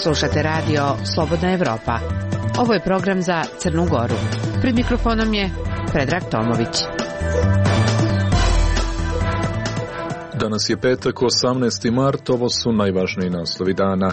Slušate radio Slobodna Evropa. Ovo je program za Crnu Goru. Pred mikrofonom je Predrag Tomović. Danas je petak, 18. mart, ovo su najvažniji naslovi dana.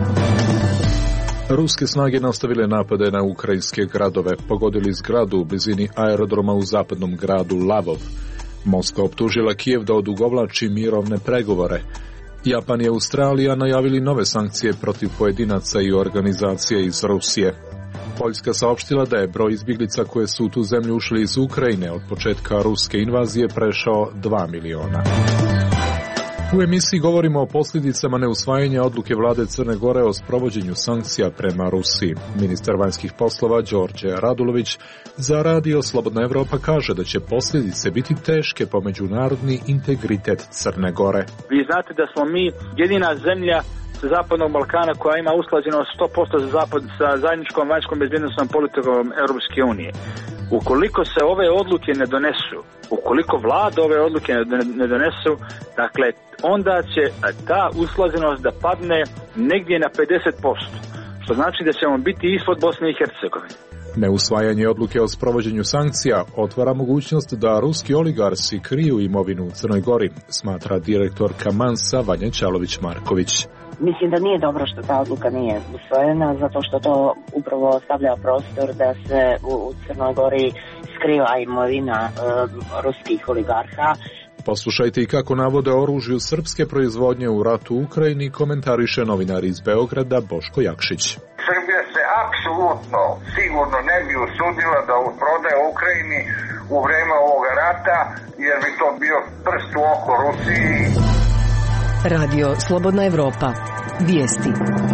Ruske snage nastavile napade na ukrajinske gradove, pogodili zgradu u blizini aerodroma u zapadnom gradu Lavov. Moskva optužila Kijev da odugovlači mirovne pregovore. Japan i Australija najavili nove sankcije protiv pojedinaca i organizacije iz Rusije. Poljska saopštila da je broj izbjeglica koje su u tu zemlju ušli iz Ukrajine od početka ruske invazije prešao 2 miliona. U emisiji govorimo o posljedicama neusvajanja odluke vlade Crne Gore o sprovođenju sankcija prema Rusiji. Ministar vanjskih poslova Đorđe Radulović za radio Slobodna Evropa kaže da će posljedice biti teške po međunarodni integritet Crne Gore. Vi znate da smo mi jedina zemlja sa Zapadnog Balkana koja ima usklađenost 100% sa zajedničkom vanjskom bezbjednosnom politikom Europske unije. Ukoliko se ove odluke ne donesu, ukoliko vlada ove odluke ne donesu, dakle, onda će ta usklađenost da padne negdje na 50%, što znači da ćemo biti ispod Bosne i Hercegovine. Neusvajanje odluke o sprovođenju sankcija otvara mogućnost da ruski oligarsi kriju imovinu u Crnoj Gori, smatra direktorka Mansa Vanja Ćalović-Marković. Mislim da nije dobro što ta odluka nije usvojena, zato što to upravo ostavlja prostor da se u Crnoj Gori skriva imovina ruskih oligarha. Poslušajte i kako navode oružju srpske proizvodnje u ratu u Ukrajini, komentariše novinar iz Beograda Boško Jakšić. Srbija se apsolutno sigurno ne bi usudila da prodaje Ukrajini u vreme ovoga rata, jer bi to bio prst u oko Rusiji. Radio Slobodna Evropa. Vijesti.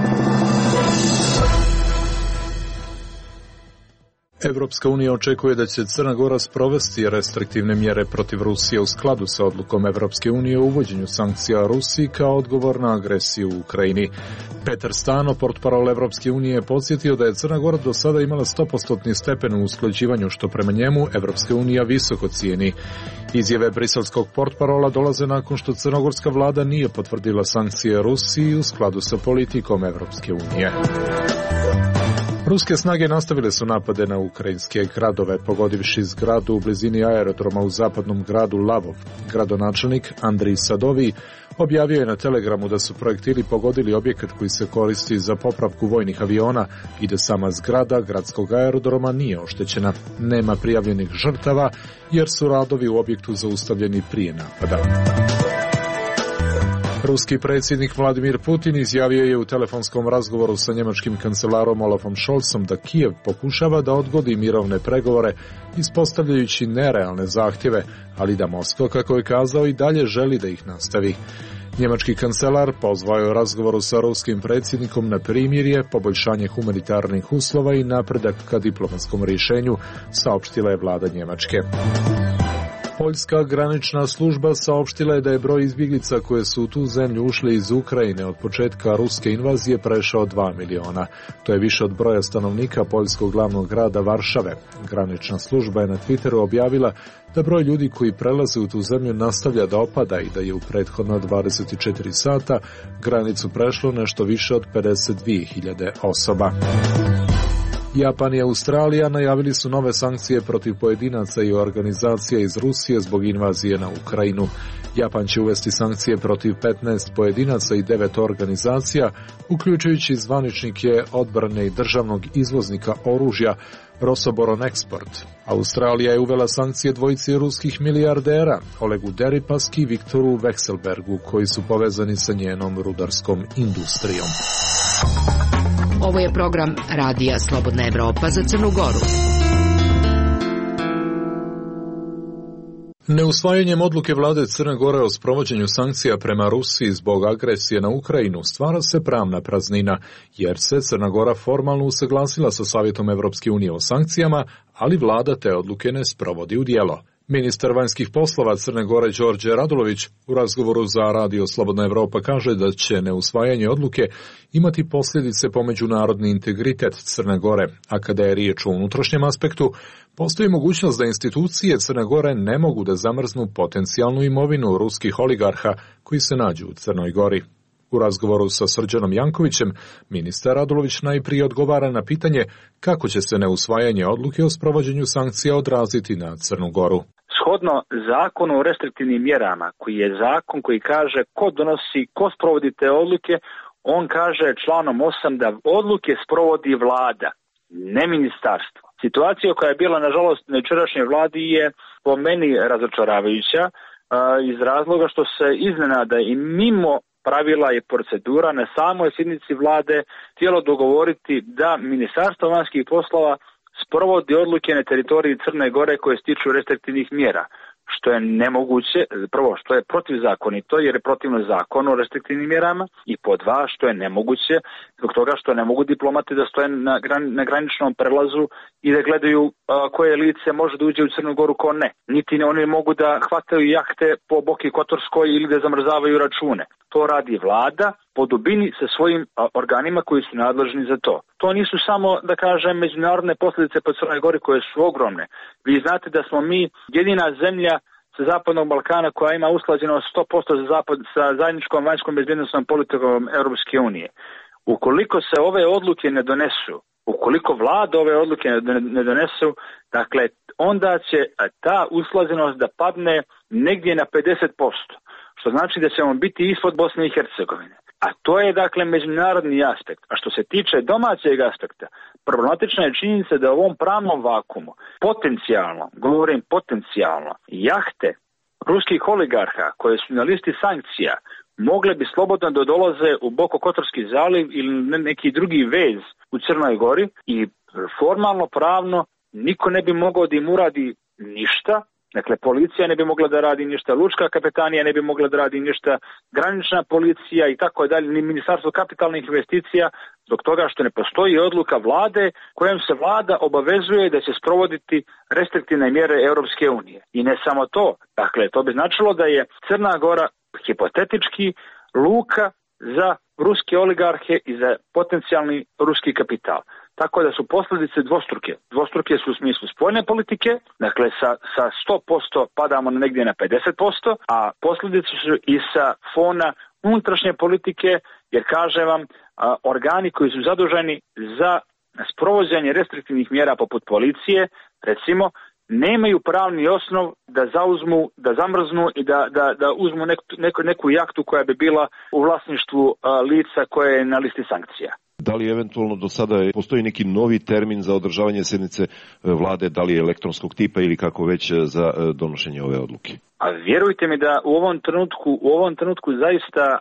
Evropska unija očekuje da će Crna Gora sprovesti restriktivne mjere protiv Rusije u skladu sa odlukom Evropske unije o uvođenju sankcija Rusiji kao odgovor na agresiju u Ukrajini. Petar Stano, portparol Evropske unije, podsjetio da je Crna Gora do sada imala 100% stepen u usklađivanju, što prema njemu Evropska unija visoko cijeni. Izjave briselskog portparola dolaze nakon što crnogorska vlada nije potvrdila sankcije Rusiji u skladu sa politikom Evropske unije. Ruske snage nastavile su napade na ukrajinske gradove, pogodivši zgradu u blizini aerodroma u zapadnom gradu Lavov. Gradonačelnik Andrij Sadovij objavio je na Telegramu da su projektili pogodili objekat koji se koristi za popravku vojnih aviona i da sama zgrada gradskog aerodroma nije oštećena. Nema prijavljenih žrtava jer su radovi u objektu zaustavljeni prije napada. Ruski predsjednik Vladimir Putin izjavio je u telefonskom razgovoru sa njemačkim kancelarom Olafom Scholzom da Kijev pokušava da odgodi mirovne pregovore ispostavljajući nerealne zahtjeve, ali da Moskva, kako je kazao, i dalje želi da ih nastavi. Njemački kancelar pozvao je u razgovoru sa ruskim predsjednikom na primirje, poboljšanje humanitarnih uslova i napredak ka diplomatskom rješenju, saopštila je vlada Njemačke. Poljska granična služba saopštila je da je broj izbjeglica koje su u tu zemlju ušli iz Ukrajine od početka ruske invazije prešao 2 miliona. To je više od broja stanovnika poljskog glavnog grada Varšave. Granična služba je na Twitteru objavila da broj ljudi koji prelaze u tu zemlju nastavlja da opada i da je u prethodna 24 sata granicu prešlo nešto više od 52.000 osoba. Japan i Australija najavili su nove sankcije protiv pojedinaca i organizacija iz Rusije zbog invazije na Ukrajinu. Japan će uvesti sankcije protiv 15 pojedinaca i 9 organizacija, uključujući zvaničnike odbrane i državnog izvoznika oružja Rosoboronexport. Australija je uvela sankcije dvojici ruskih milijardera, Olegu Deripaski i Viktoru Vekselbergu, koji su povezani sa njenom rudarskom industrijom. Ovo je program Radija Slobodna Evropa za Crnu Goru. Neusvajanjem odluke vlade Crne Gore o sprovođenju sankcija prema Rusiji zbog agresije na Ukrajinu stvara se pravna praznina, jer se Crna Gora formalno usaglasila sa Savjetom Evropske unije o sankcijama, ali vlada te odluke ne sprovodi u djelo. Ministar vanjskih poslova Crne Gore Đorđe Radulović u razgovoru za radio Slobodna Evropa kaže da će neusvajanje odluke imati posljedice po međunarodni integritet Crne Gore, a kada je riječ o unutrašnjem aspektu, postoji mogućnost da institucije Crne Gore ne mogu da zamrznu potencijalnu imovinu ruskih oligarha koji se nađu u Crnoj Gori. U razgovoru sa Srđanom Jankovićem, ministar Radulović najprije odgovara na pitanje kako će se neusvajanje odluke o sprovođenju sankcija odraziti na Crnu Goru. Shodno zakonu o restriktivnim mjerama, koji je zakon koji kaže ko donosi, ko sprovodi te odluke, on kaže članom 8 da odluke sprovodi vlada, ne ministarstvo. Situacija koja je bila, nažalost, na jučerašnjoj vladi je po meni razočaravajuća iz razloga što se iznenada i mimo pravila i procedura na samoj sjednici vlade htjelo dogovoriti da Ministarstvo vanjskih poslova sprovodi odluke na teritoriji Crne Gore koje se tiču restriktivnih mjera, što je nemoguće, prvo što je protivzakonito jer je protivno zakonu o restriktivnim mjerama i po dva što je nemoguće zbog toga što ne mogu diplomati da stoje na graničnom prelazu i da gledaju koje lice može da uđe u Crnu Goru, ko ne. Niti oni mogu da hvataju jahte po Boki Kotorskoj ili da zamrzavaju račune. To radi vlada po dubini sa svojim organima koji su nadležni za to. To nisu samo, da kažem, međunarodne posljedice po Crnoj Gori koje su ogromne. Vi znate da smo mi jedina zemlja sa Zapadnog Balkana koja ima usklađeno 100% sa zajedničkom vanjskom bezbjednosnom politikom Europske unije. Ukoliko se ove odluke ne donesu, ukoliko vlada ove odluke ne donesu, dakle, onda će ta usklađenost da padne negdje na 50%. Što znači da ćemo biti ispod Bosne i Hercegovine. A to je, dakle, međunarodni aspekt. A što se tiče domaćeg aspekta, problematična je činjenica da u ovom pravnom vakumu potencijalno, govorim potencijalno, jahte ruskih oligarha koje su na listi sankcija mogle bi slobodno da dolaze u Bokokotorski zaliv ili neki drugi vez u Crnoj Gori i formalno pravno niko ne bi mogao da im uradi ništa. Dakle, policija ne bi mogla da radi ništa, lučka kapetanija ne bi mogla da radi ništa, granična policija i tako dalje, ni Ministarstvo kapitalnih investicija, zbog toga što ne postoji odluka vlade kojom se vlada obavezuje da će sprovoditi restriktivne mjere Europske unije. I ne samo to, dakle, to bi značilo da je Crna Gora hipotetički luka za ruske oligarhe i za potencijalni ruski kapital. Tako da su posljedice dvostruke. Dvostruke su u smislu spoljne politike, dakle sa 100% padamo negdje na 50%, a posljedice su i sa fona unutrašnje politike, jer kažem vam, organi koji su zaduženi za sprovođenje restriktivnih mjera poput policije, recimo, nemaju pravni osnov da zauzmu, da zamrznu i da uzmu neku jahtu koja bi bila u vlasništvu lica koje je na listi sankcija. Da li eventualno do sada postoji neki novi termin za održavanje sjednice vlade, da li je elektronskog tipa ili kako već za donošenje ove odluke? A vjerujte mi da u ovom trenutku zaista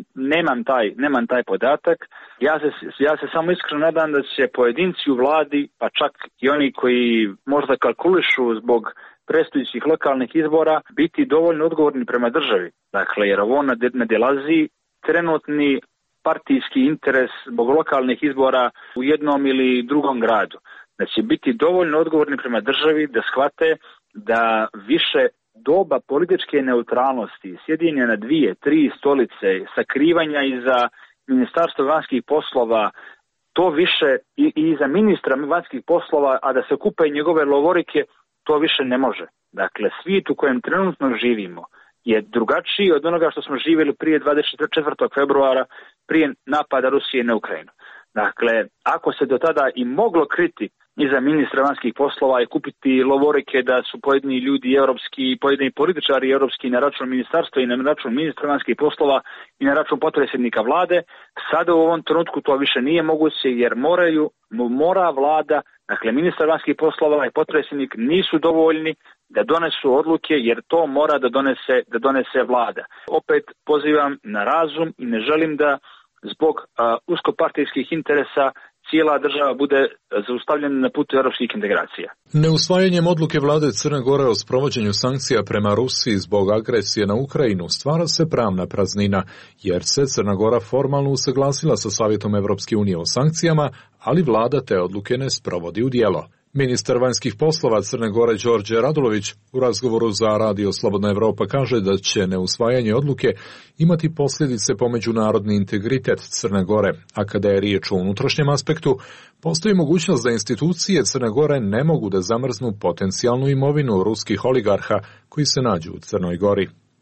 nemam taj podatak. Ja se samo iskreno nadam da će pojedinci u vladi, pa čak i oni koji možda kalkulišu zbog predstojećih lokalnih izbora, biti dovoljno odgovorni prema državi. Dakle, jer ovo nadilazi trenutni partijski interes zbog lokalnih izbora u jednom ili drugom gradu. Da će biti dovoljno odgovorni prema državi da shvate da više doba političke neutralnosti, sjedinja na 2-3 stolice, sakrivanja iza Ministarstva vanjskih poslova, to više i iza ministra vanjskih poslova, a da se kupe njegove lovorike, to više ne može. Dakle, svijet u kojem trenutno živimo je drugačiji od onoga što smo živjeli prije 24. februara, prije napada Rusije na Ukrajinu. Dakle, ako se do tada i moglo kriti iza ministra vanjskih poslova i kupiti lovorike da su pojedini ljudi europski, pojedini političari europski na račun ministarstva i na račun ministra vanjskih poslova i na račun potpredsjednika vlade, sada u ovom trenutku to više nije moguće jer mora vlada, dakle ministar vanjskih poslova i potpredsjednik nisu dovoljni da donesu odluke jer to mora da donese vlada. Opet pozivam na razum i ne želim da zbog uskopartijskih interesa cijela država bude zaustavljena na putu europskih integracija. Neusvajanjem odluke vlade Crne Gore o sprovođenju sankcija prema Rusiji zbog agresije na Ukrajinu stvara se pravna praznina, jer se Crna Gora formalno usaglasila sa Savjetom Europske unije o sankcijama, ali vlada te odluke ne sprovodi u djelo. Ministar vanjskih poslova Crne Gore Đorđe Radulović u razgovoru za Radio Slobodna Evropa kaže da će neusvajanje odluke imati posljedice po međunarodni integritet Crne Gore, a kada je riječ o unutrašnjem aspektu, postoji mogućnost da institucije Crne Gore ne mogu da zamrznu potencijalnu imovinu ruskih oligarha koji se nađu u Crnoj Gori.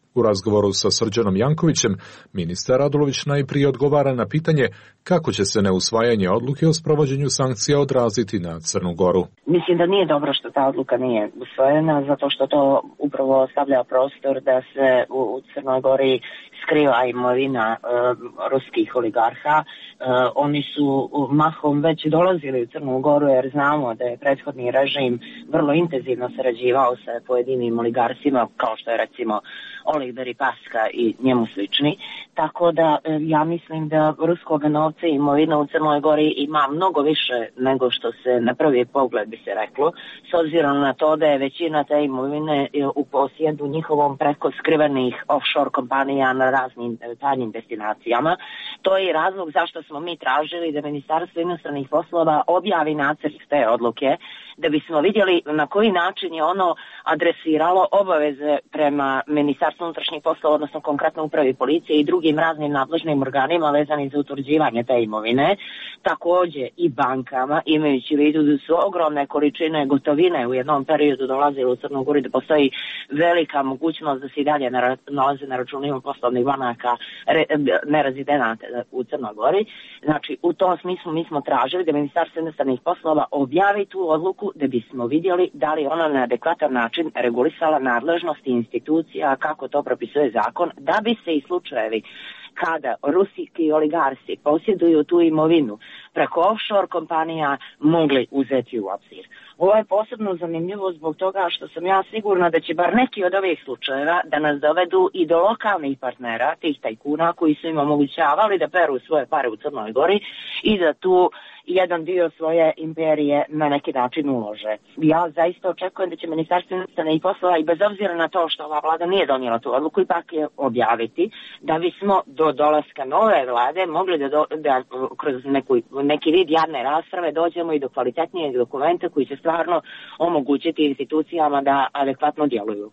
U razgovoru sa Srđanom Jankovićem, ministar Radulović najprije odgovara na pitanje kako će se neusvajanje odluke o sprovođenju sankcija odraziti na Crnu Goru. Mislim da nije dobro što ta odluka nije usvojena, zato što to upravo stavlja prostor da se u Crnoj Gori skriva imovina ruskih oligarha. Oni su mahom već dolazili u Crnu Goru jer znamo da je prethodni režim vrlo intenzivno sarađivao sa pojedinim oligarsima kao što je recimo Oleg Deripaska i njemu slični. Tako da ja mislim da ruskog novca i imovina u Crnoj Gori ima mnogo više nego što se na prvi pogled bi se reklo, s obzirom na to da je većina te imovine u posjedu njihovom preko skrivenih offshore kompanija na raznim tajnim destinacijama. To je i razlog zašto smo mi tražili da Ministarstvo inostranih poslova objavi nacrt te odluke, da bismo vidjeli na koji način je ono adresiralo obaveze prema Ministarstvu unutrašnjih poslova, odnosno konkretno upravi policije i drugim raznim nadležnim organima vezanim za utvrđivanje te imovine, također i bankama, imajući u vidu da su ogromne količine gotovine u jednom periodu dolazile u Crnu Goru, da postoji velika mogućnost da se i dalje nalaze na računima poslovnih banaka nerezidenata u Crnoj Gori. Znači, u tom smislu mi smo tražili da Ministarstvo inostranih poslova objavi tu odluku da bismo vidjeli da li ona na adekvatan način regulisala nadležnosti institucija, kako to propisuje zakon, da bi se i slučajevi kada ruski oligarsi posjeduju tu imovinu preko offshore kompanija mogli uzeti u obzir. Ovo je posebno zanimljivo zbog toga što sam ja sigurna da će bar neki od ovih slučajeva da nas dovedu i do lokalnih partnera, tih tajkuna koji su im omogućavali da peru svoje pare u Crnoj Gori i da tu jedan dio svoje imperije na neki način ulože. Ja zaista očekujem da će Ministarstvo inostranih poslova i bez obzira na to što ova vlada nije donijela tu odluku, ipak je objaviti da bismo do dolaska nove vlade mogli da kroz neki vid javne rasprave dođemo i do kvalitetnijeg dokumenta koji će stvarno omogućiti institucijama da adekvatno djeluju.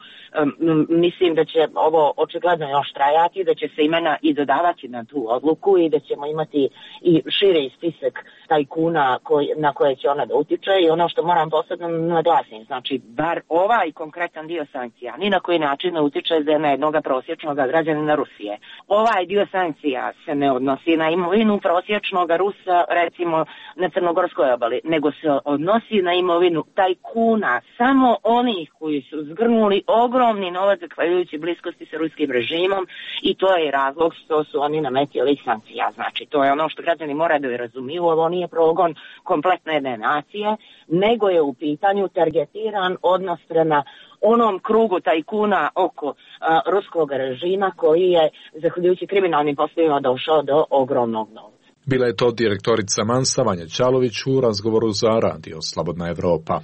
Mislim da će ovo očigledno još trajati, da će se imena i dodavati na tu odluku i da ćemo imati i širi spisak tajkuna na koje će ona da utiče i ono što moram posebno naglasiti, znači bar ovaj konkretan dio sankcija ni na koji način ne utiče na jednog prosječnog građanina Rusije. Ovaj dio sankcija se ne odnosi na imovinu prosječnog Rusa recimo na Crnogorskoj obali, nego se odnosi na imovinu tajkuna, samo onih koji su zgrnuli ogromni novac zahvaljujući bliskosti sa ruskim režimom i to je razlog što su oni nametili sankcija. Znači to je ono što građani moraju da razumiju, ovo nije progon kompletne jedne nacije, nego je u pitanju targetiran odnos prema onom krugu tajkuna oko ruskog režima koji je, zahvaljujući kriminalnim poslovima, došao do ogromnog novca. Bila je to direktorica Mansa Vanja Ćalović u razgovoru za Radio Slobodna Evropa.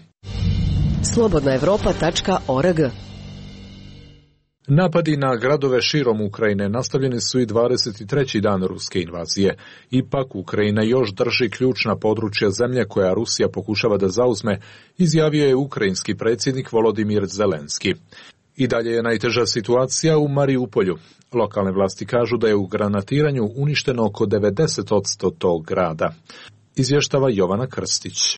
slobodnaevropa.org. Napadi na gradove širom Ukrajine nastavljeni su i 23. dan ruske invazije. Ipak Ukrajina još drži ključna područja zemlje koja Rusija pokušava da zauzme, izjavio je ukrajinski predsjednik Volodimir Zelenski. I dalje je najteža situacija u Mariupolju. Lokalne vlasti kažu da je u granatiranju uništeno oko 90% tog grada. Izvještava Jovana Krstić.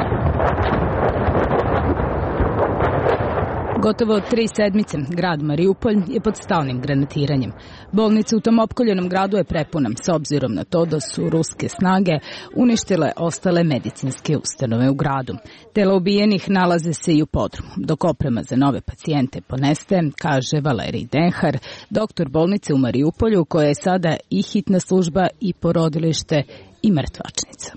Gotovo 3 sedmice grad Mariupolj je pod stalnim granatiranjem. Bolnica u tom opkoljenom gradu je prepuna, s obzirom na to da su ruske snage uništile ostale medicinske ustanove u gradu. Tela ubijenih nalaze se i u podrumu, dok oprema za nove pacijente ponestaje, kaže Valerij Denhar, doktor bolnice u Mariupolju, koja je sada i hitna služba i porodilište i mrtvačnica.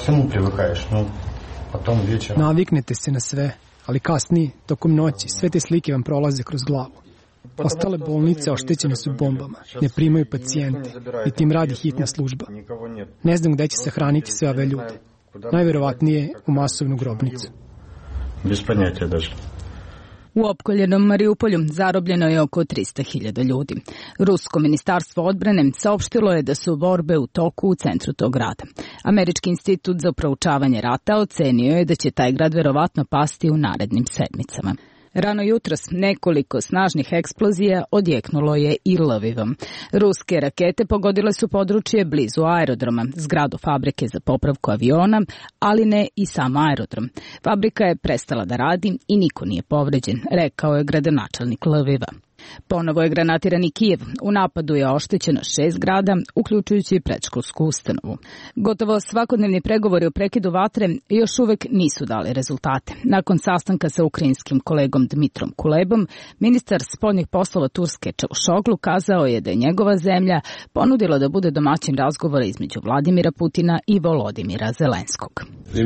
Naviknete se na sve, ali kasnije, tokom noći, sve te slike vam prolaze kroz glavu. Ostale bolnice oštećene su bombama, ne primaju pacijente, i tim radi hitna služba. Ne znam gde će se hraniti sve ove ljude. Najverovatnije u masovnu grobnicu. Bez ponятия даже. U opkoljenom Mariupolju zarobljeno je oko 300.000 ljudi. Rusko ministarstvo odbrane saopštilo je da su borbe u toku u centru tog grada. Američki institut za proučavanje rata ocenio je da će taj grad verovatno pasti u narednim sedmicama. Rano jutros nekoliko snažnih eksplozija odjeknulo je i Lvivom. Ruske rakete pogodile su područje blizu aerodroma, zgradu fabrike za popravku aviona, ali ne i sam aerodrom. Fabrika je prestala da radi i niko nije povređen, rekao je gradonačelnik Lviva. Ponovo je granatiran i Kijev. U napadu je oštećeno 6 zgrada, uključujući i predškolsku ustanovu. Gotovo svakodnevni pregovori o prekidu vatre još uvek nisu dali rezultate. Nakon sastanka sa ukrajinskim kolegom Dmitrom Kulebom, ministar spoljnih poslova Turske Čavuşoglu kazao je da je njegova zemlja ponudila da bude domaćin razgovora između Vladimira Putina i Volodimira Zelenskog.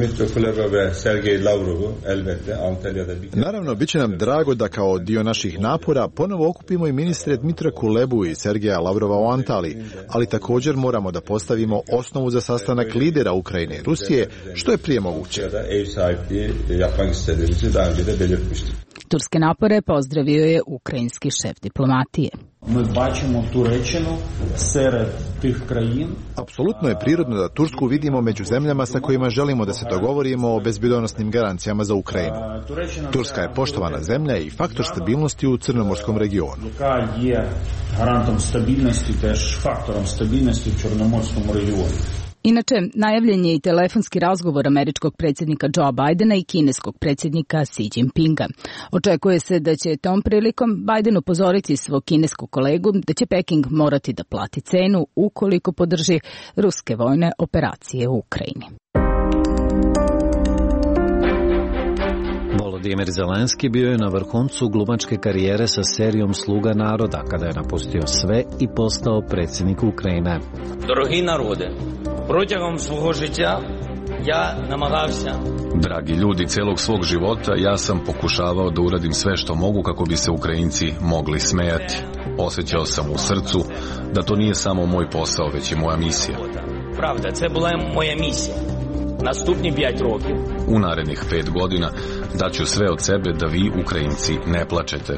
Naravno, bit će nam drago da kao dio naših napora ponovo okupimo i ministre Dmitra Kulebu i Sergeja Lavrova u Antaliji, ali također moramo da postavimo osnovu za sastanak lidera Ukrajine i Rusije, što je prije moguće. Turske napore pozdravio je ukrajinski šef diplomatije. Apsolutno je prirodno da Tursku vidimo među zemljama sa kojima želimo da se dogovorimo o bezbjedonosnim garancijama za Ukrajinu. Turska je poštovana zemlja i faktor stabilnosti u Crnomorskom regionu. Inače, najavljen je i telefonski razgovor američkog predsjednika Joea Bidena i kineskog predsjednika Xi Jinpinga. Očekuje se da će tom prilikom Biden upozoriti svog kineskog kolegu da će Peking morati da plati cenu ukoliko podrži ruske vojne operacije u Ukrajini. Volodimir Zelenski bio je na vrhuncu glumačke karijere sa serijom Sluga naroda, kada je napustio sve i postao predsjednik Ukrajine. Дорогі народи, протягом свого життя я намагався. Dragi ljudi, celog svog života ja sam pokušavao da uradim sve što mogu kako bi se Ukrajinci mogli smejati. Osjećao sam u srcu da to nije samo moj posao, već i moja misija. Правда, це була моя місія. Наступні 5 років. U narednih 5 godina daću sve od sebe da vi, Ukrajinci, ne plačete.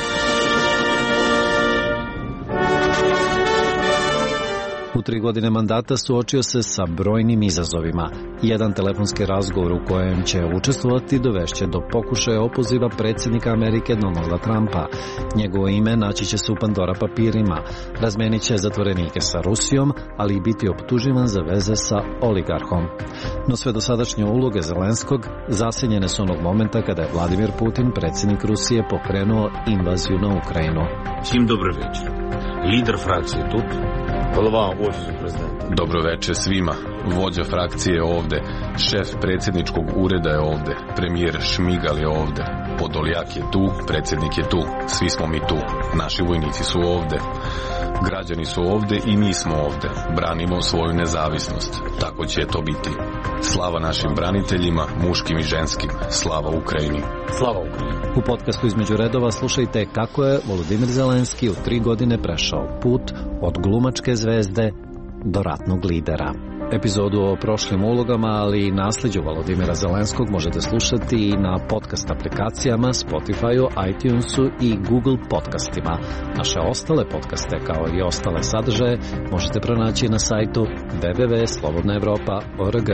U 3 godine mandata suočio se sa brojnim izazovima. Jedan telefonski razgovor u kojem će učestvovati dovešće do pokušaja opoziva predsjednika Amerike Donalda Trumpa. Njegovo ime naći će se u Pandora papirima. Razmenit će zatvorenike sa Rusijom, ali i biti optuživan za veze sa oligarhom. No sve dosadašnje uloge Zelenskog zasjenjene su onog momenta kada je Vladimir Putin, predsjednik Rusije, pokrenuo invaziju na Ukrajinu. Всім добрий вечір. Лідер фракції тут, голова офісу президента. Dobro večer svima. Vođa frakcije je ovde, šef predsjedničkog ureda je ovde, premijer Šmigal je ovde, Podoljak je tu, predsjednik je tu, svi smo mi tu, naši vojnici su ovde, građani su ovde i mi smo ovde, branimo svoju nezavisnost, tako će to biti. Slava našim braniteljima, muškim i ženskim, slava Ukrajini. Slava Ukrajini. U podcastu Između redova slušajte kako je Volodimir Zelenski u 3 godine prešao put od glumačke zvezde do ratnog lidera. Epizodu o prošlim ulogama, ali i nasljeđu Volodimira Zelenskog možete slušati i na podcast aplikacijama, Spotifyu, iTunesu i Google podcastima. Naše ostale podcaste, kao i ostale sadržaje, možete pronaći na sajtu www.slobodnaevropa.org.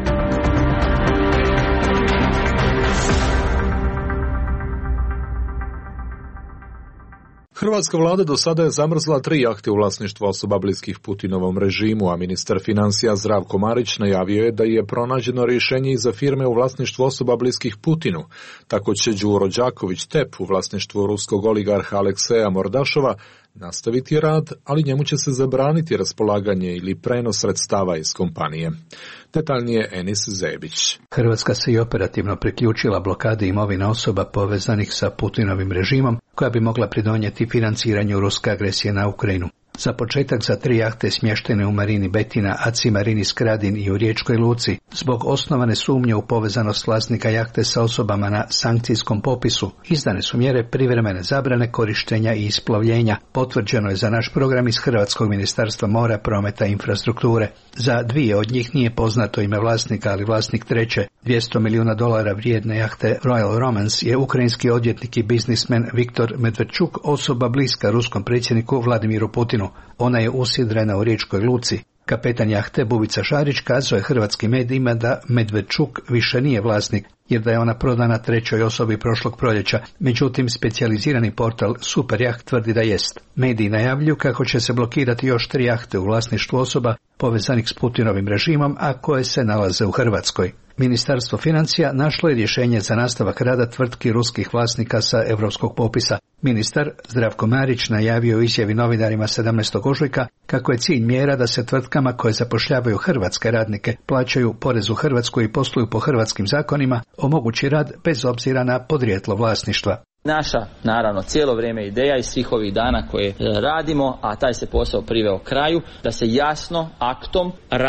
Hrvatska vlada do sada je zamrzla 3 jahte u vlasništvu osoba bliskih Putinovom režimu, a ministar financija Zdravko Marić najavio je da je pronađeno rješenje i za firme u vlasništvu osoba bliskih Putinu. Tako će Đuro Đaković Tep u vlasništvu ruskog oligarha Alekseja Mordašova nastaviti rad, ali njemu će se zabraniti raspolaganje ili prenos sredstava iz kompanije. Detaljnije Enis Zebić. Hrvatska se i operativno priključila blokadi imovine osoba povezanih sa Putinovim režimom, koja bi mogla pridonijeti financiranju ruske agresije na Ukrajinu. Za početak za 3 jahte smještene u marini Betina, ACI marini Skradin i u Riječkoj luci, zbog osnovane sumnje u povezanost vlasnika jahte sa osobama na sankcijskom popisu, izdane su mjere privremene zabrane korištenja i isplovljenja, potvrđeno je za naš program iz Hrvatskog ministarstva mora, prometa i infrastrukture. Za 2 od njih nije poznato ime vlasnika, ali vlasnik treće, $200 milijuna vrijedne jahte Royal Romance, je ukrajinski odvjetnik i biznismen Viktor Medvedčuk, osoba bliska ruskom predsjedniku Vladimiru Putinu. Ona je usidrena u Riječkoj luci. Kapetan jahte Bubica Šarić kazao je hrvatskim medijima da Medvedčuk više nije vlasnik, jer da je ona prodana trećoj osobi prošlog proljeća. Međutim, specijalizirani portal Superjaht tvrdi da jest. Mediji najavljuju kako će se blokirati još 3 jahte u vlasništvu osoba povezanih s Putinovim režimom, a koje se nalaze u Hrvatskoj. Ministarstvo financija našlo je rješenje za nastavak rada tvrtki ruskih vlasnika sa europskog popisa. Ministar Zdravko Marić najavio u izjavi novinarima 17. ožujka kako je cilj mjera da se tvrtkama koje zapošljavaju hrvatske radnike, plaćaju porez u Hrvatskoj i posluju po hrvatskim zakonima, omogući rad bez obzira na podrijetlo vlasništva. Naša, naravno, cijelo vrijeme ideja i svih ovih dana koje radimo, a taj se posao priveo kraju, da se jasno aktom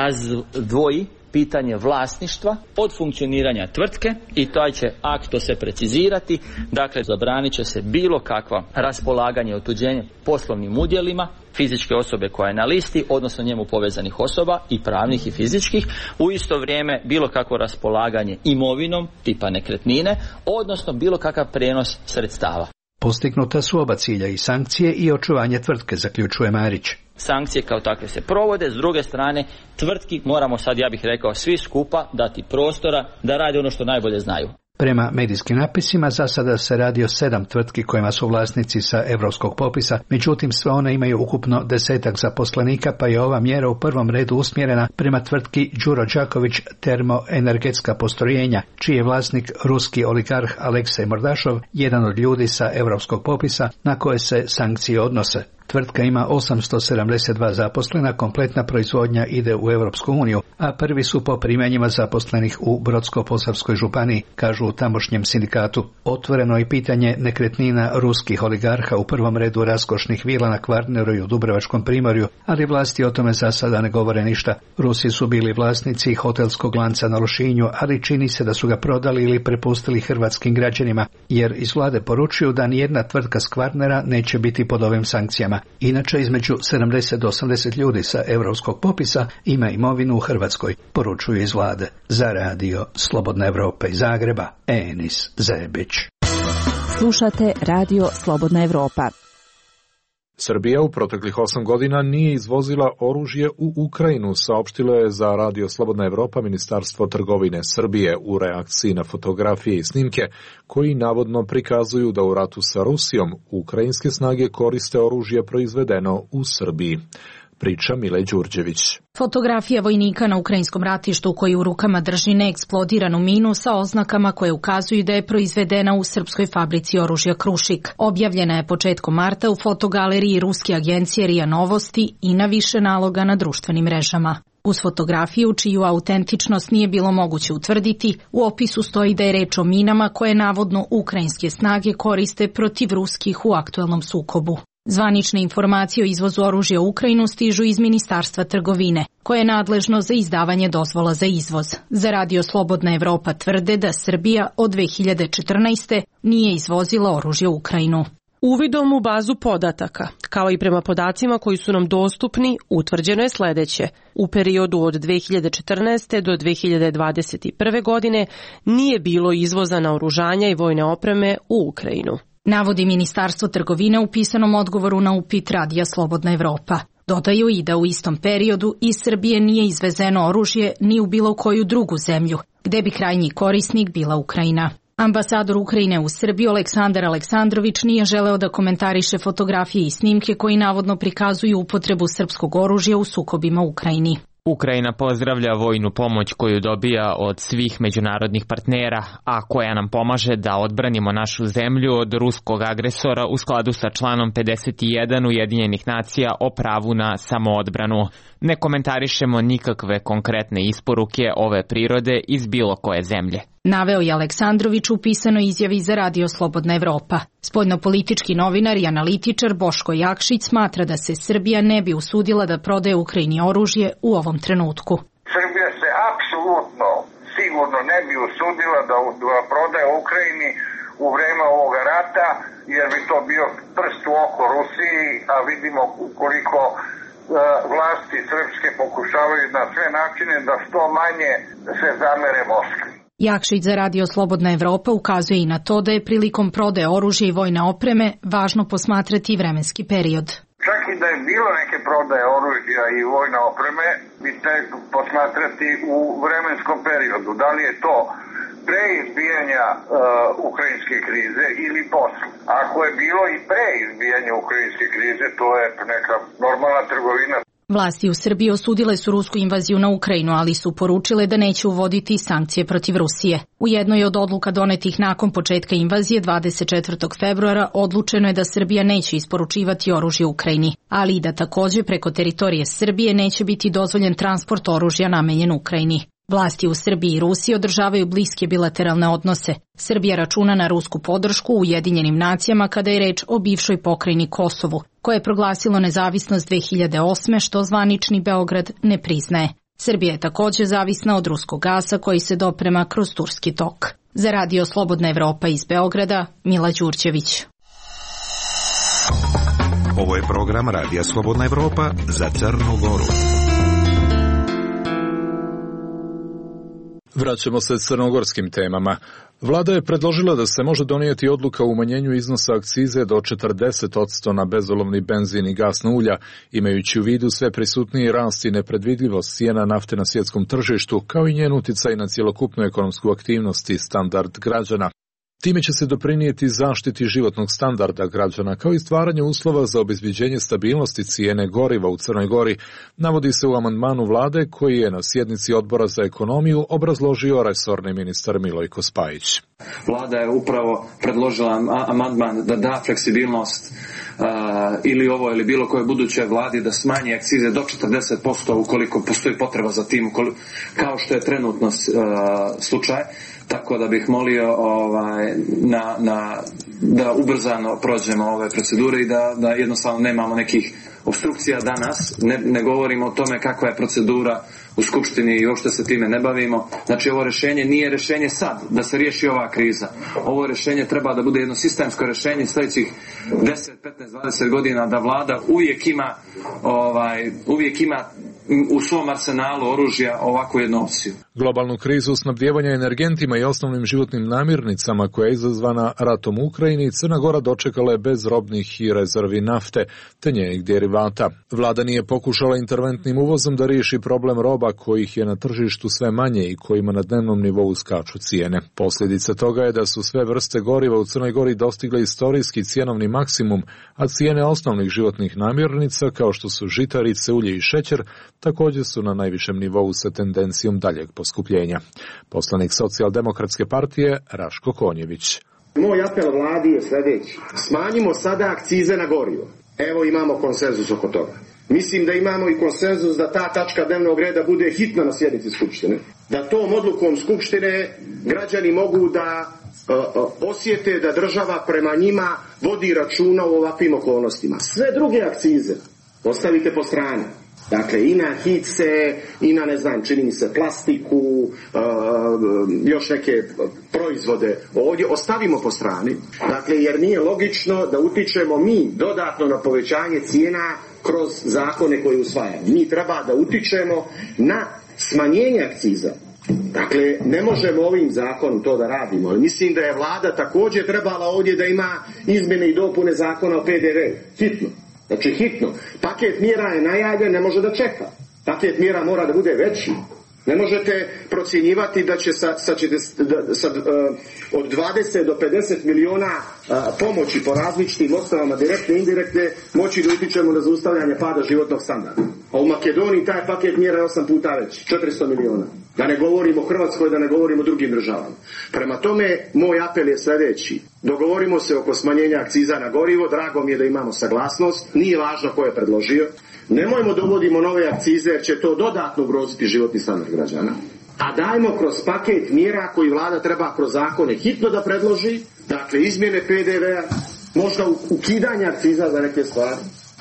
razdvoji pitanje vlasništva od funkcioniranja tvrtke i taj će akt to se precizirati. Dakle, zabranit će se bilo kakva raspolaganje i otuđenje poslovnim udjelima fizičke osobe koja je na listi, odnosno njemu povezanih osoba i pravnih i fizičkih. U isto vrijeme bilo kakvo raspolaganje imovinom tipa nekretnine, odnosno bilo kakav prijenos sredstava. Postignuta su oba cilja, i sankcije i očuvanje tvrtke, zaključuje Marić. Sankcije kao takve se provode, s druge strane tvrtki moramo sad, ja bih rekao, svi skupa dati prostora da rade ono što najbolje znaju. Prema medijskim napisima za sada se radi o 7 tvrtki kojima su vlasnici sa europskog popisa, međutim sve one imaju ukupno 10 zaposlenika, pa je ova mjera u prvom redu usmjerena prema tvrtki Đuro Đaković termoenergetska postrojenja, čiji je vlasnik ruski oligarh Aleksej Mordašov, jedan od ljudi sa europskog popisa na koje se sankcije odnose. Tvrtka ima 872 zaposlena, kompletna proizvodnja ide u Europsku uniju, a prvi su po primanjima zaposlenih u Brodsko-posavskoj županiji, kažu u tamošnjem sindikatu. Otvoreno je pitanje nekretnina ruskih oligarha, u prvom redu raskošnih vila na Kvarneru i u Dubrovačkom primorju, ali vlasti o tome za sada ne govore ništa. Rusi su bili vlasnici hotelskog lanca na Lošinju, ali čini se da su ga prodali ili prepustili hrvatskim građanima, jer iz vlade poručuju da nijedna tvrtka s Kvarnera neće biti pod ovim sankcijama. Inače, između 70 do 80 ljudi sa europskog popisa ima imovinu u Hrvatskoj, poručuju iz vlade. Za radio Slobodna Evropa iz Zagreba, Enis Zebić. Slušate radio Slobodna Evropa. Srbija u proteklih 8 godina nije izvozila oružje u Ukrajinu, saopštilo je za radio Slobodna Evropa Ministarstvo trgovine Srbije u reakciji na fotografije i snimke koji navodno prikazuju da u ratu sa Rusijom ukrajinske snage koriste oružje proizvedeno u Srbiji. Priča Mile Đurđević. Fotografija vojnika na ukrajinskom ratištu koji u rukama drži neeksplodiranu minu sa oznakama koje ukazuju da je proizvedena u srpskoj fabrici oružja Krušik. Objavljena je početkom marta u fotogaleriji ruske agencije RIA Novosti i na više naloga na društvenim mrežama. Uz fotografiju, čiju autentičnost nije bilo moguće utvrditi, u opisu stoji da je reč o minama koje navodno ukrajinske snage koriste protiv ruskih u aktuelnom sukobu. Zvanične informacije o izvozu oružja u Ukrajinu stižu iz Ministarstva trgovine, koje je nadležno za izdavanje dozvola za izvoz. Za radio Slobodna Evropa tvrde da Srbija od 2014. nije izvozila oružje u Ukrajinu. Uvidom u bazu podataka, kao i prema podacima koji su nam dostupni, utvrđeno je sljedeće. U periodu od 2014. do 2021. godine nije bilo izvoza naoružanja i vojne opreme u Ukrajinu, navodi Ministarstvo trgovine u pisanom odgovoru na upit radija Slobodna Evropa. Dodaju i da u istom periodu iz Srbije nije izvezeno oružje ni u bilo koju drugu zemlju, gde bi krajnji korisnik bila Ukrajina. Ambasador Ukrajine u Srbiji Aleksandar Aleksandrović nije želeo da komentariše fotografije i snimke koji navodno prikazuju upotrebu srpskog oružja u sukobima u Ukrajini. Ukrajina pozdravlja vojnu pomoć koju dobija od svih međunarodnih partnera, a koja nam pomaže da odbranimo našu zemlju od ruskog agresora u skladu sa članom 51 Ujedinjenih nacija o pravu na samoodbranu. Ne komentarišemo nikakve konkretne isporuke ove prirode iz bilo koje zemlje, naveo je Aleksandrović u pisanoj izjavi za radio Slobodna Evropa. Spoljnopolitički novinar i analitičar Boško Jakšić smatra da se Srbija ne bi usudila da prodaje Ukrajini oružje u ovom trenutku. Srbija se apsolutno sigurno ne bi usudila da prodaje Ukrajini u vreme ovoga rata, jer bi to bio prst u oko Rusiji, a vidimo koliko vlasti srpske pokušavaju na sve načine da što manje se zamere Moskvi. Jakšić za radio Slobodna Evropa ukazuje i na to da je prilikom prodaje oružja i vojne opreme važno posmatrati vremenski period. Čak i da je bilo neke prodaje oružja i vojne opreme, bi te posmatrati u vremenskom periodu. Da li je to pre izbijanja ukrajinske krize ili posle. Ako je bilo i pre izbijanja ukrajinske krize, to je neka normalna trgovina. Vlasti u Srbiji osudile su rusku invaziju na Ukrajinu, ali su poručile da neće uvoditi sankcije protiv Rusije. U jednoj od odluka donetih nakon početka invazije 24. februara odlučeno je da Srbija neće isporučivati oružje Ukrajini, ali i da takođe preko teritorije Srbije neće biti dozvoljen transport oružja namenjen Ukrajini. Vlasti u Srbiji i Rusiji održavaju bliske bilateralne odnose. Srbija računa na rusku podršku u Ujedinjenim nacijama kada je reč o bivšoj pokrajini Kosovu, koje je proglasilo nezavisnost 2008. što zvanični Beograd ne priznaje. Srbija je takođe zavisna od ruskog gasa koji se doprema kroz Turski tok. Za Radio Slobodna Evropa iz Beograda, Mila Đurđević. Ovo je program Radija Slobodna Evropa za Crnu Goru. Vraćamo se crnogorskim temama. Vlada je predložila da se može donijeti odluka o umanjenju iznosa akcize do 40% na bezolovni benzin i gasna ulja, imajući u vidu sve prisutniji rast i nepredvidljivost cijena nafte na svjetskom tržištu, kao i njen uticaj na cjelokupnu ekonomsku aktivnost i standard građana. Time će se doprinijeti zaštiti životnog standarda građana, kao i stvaranje uslova za obezbeđenje stabilnosti cijene goriva u Crnoj Gori, navodi se u amandmanu vlade koji je na sjednici Odbora za ekonomiju obrazložio resorni ministar Milojko Spajić. Vlada je upravo predložila amandman da da fleksibilnost ili ovo ili bilo koje buduće vladi da smanji akcize do 40% ukoliko postoji potreba za tim, kao što je trenutno slučaj. Tako da bih molio da ubrzano prođemo ove procedure i da jednostavno nemamo nekih opstrukcija danas. Ne govorimo o tome kakva je procedura u Skupštini i uopšte se time ne bavimo. Znači ovo rješenje nije rješenje sad da se riješi ova kriza. Ovo rješenje treba da bude jedno sistemsko rješenje sljedećih 10, 15, 20 godina, da vlada uvijek ima u svom arsenalu oružja ovakvu jednu opciju. Globalnu krizu snabdijevanja energentima i osnovnim životnim namirnicama koja je izazvana ratom u Ukrajini, Crna Gora dočekala je bez robnih i rezervi nafte te njenih derivata. Vlada nije pokušala interventnim uvozom da riješi problem roba kojih je na tržištu sve manje i kojima na dnevnom nivou skaču cijene. Posljedica toga je da su sve vrste goriva u Crnoj Gori dostigle istorijski cjenovni maksimum, a cijene osnovnih životnih namirnica kao što su žitarice, ulje i šećer također su na najvišem nivou sa tendencijom daljeg poskupljenja. Poslanik Socijaldemokratske partije Raško Konjević. Moj apel vladi je sljedeći. Smanjimo sada akcize na gorivo. Evo imamo konsenzus oko toga. Mislim da imamo i konsenzus da ta tačka dnevnog reda bude hitna na sjednici Skupštine. Da tom odlukom Skupštine građani mogu da osjete da država prema njima vodi računa u ovakvim okolnostima. Sve druge akcize ostavite po strani. Dakle, i na hice, i na, čini mi se, plastiku, još neke proizvode ovdje ostavimo po strani. Dakle, jer nije logično da utičemo mi dodatno na povećanje cijena kroz zakone koje usvajamo. Mi treba da utičemo na smanjenje akciza. Dakle, ne možemo ovim zakonom to da radimo, ali mislim da je vlada također trebala ovdje da ima izmjene i dopune zakona o PDV. Hitno. Znači hitno. Paket mjera je najavljen, ne može da čeka. Paket mjera mora da bude veći. Ne možete procjenjivati da će od 20 do 50 miliona pomoći po različitim osnovama, direktne i indirektne, moći da utičemo na zaustavljanje pada životnog standarda. A u Makedoniji taj paket mjera je 8 puta veći, 400 miliona. Da ne govorimo o Hrvatskoj, da ne govorimo o drugim državama. Prema tome, moj apel je sljedeći. Dogovorimo se oko smanjenja akciza na gorivo, drago mi je da imamo saglasnost, nije važno ko je predložio. Nemojmo dovodimo nove akcize jer će to dodatno ugroziti životni standard građana. A dajmo kroz paket mjera koji vlada treba kroz zakone hitno da predloži, dakle izmjene PDV-a, možda ukidanje akciza za neke stvari,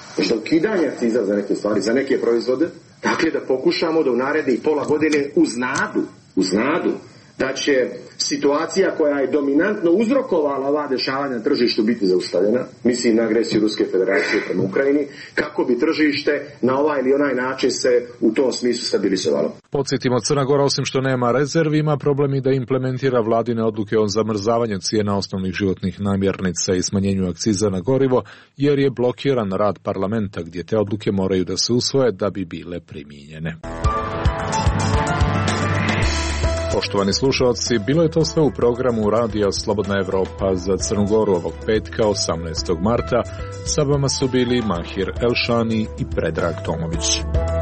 za neke proizvode, dakle da pokušamo da u narednih pola godine uz nadu da će situacija koja je dominantno uzrokovala ova dešavanja na tržištu biti zaustavljena, mislim na agresiju Ruske federacije prema Ukrajini, kako bi tržište na ovaj ili onaj način se u tom smislu stabilizovalo. Podsjetimo, Crna Gora osim što nema rezervi ima problem i da implementira vladine odluke o zamrzavanju cijena osnovnih životnih namirnica i smanjenju akciza na gorivo, jer je blokiran rad parlamenta gdje te odluke moraju da se usvoje da bi bile primijenjene. Poštovani slušalci, bilo je to sve u programu Radija Slobodna Evropa za Crnu Goru ovog petka 18. marta. Sa vama su bili Mahir Elšani i Predrag Tomović.